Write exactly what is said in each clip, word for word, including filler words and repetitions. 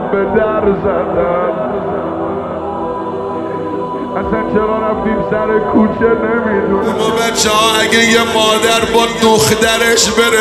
به در زدن. اصلا چرا رفتیم سر کوچه نمیدونم. ما بچه ها اگه یه مادر با دخترش بره،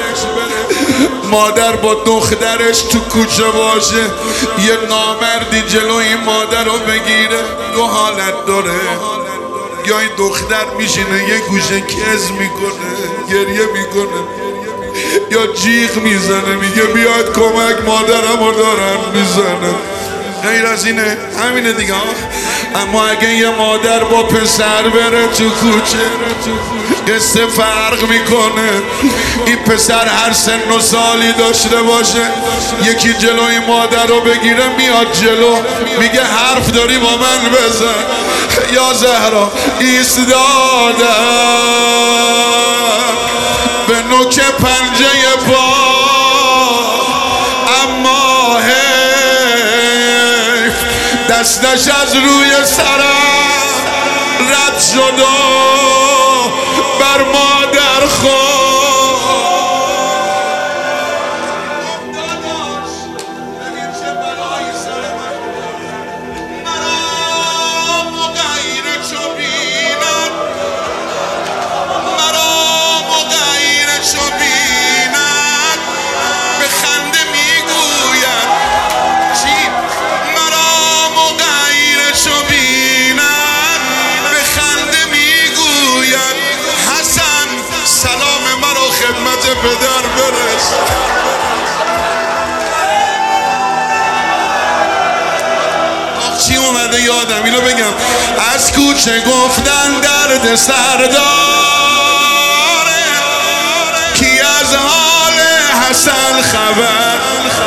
مادر با دخترش تو کوچه باشه، یه نامردی جلو این مادر رو بگیره، دو حالت داره. یا این دختر میشینه یه گوشه کز میکنه، گریه میکنه، یا جیغ میزنه میگه بیاد کمک مادرم رو دارن میزنه. غیر از اینه، همینه دیگه. اما اگه یه مادر با پسر بره تو کوچه، قصه فرق میکنه. این پسر هر سن و سالی داشته باشه، یکی جلوی مادر رو بگیره میاد جلو میگه حرف داری با من بزن. یا زهرا ایستادم به نوک پنجه پا، اما حیف دستش از روی سرم رد شد و بر مادر خود. پدر برس. آخ چی اومده یادم، اینو بگم. از کوچه گفتن درد سرداره، کی از حال حسن خبر؟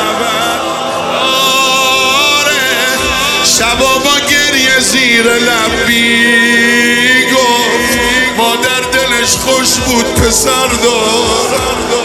شبا با گریه زیر لبی گفت مادر دلش خوش بود پسر دار.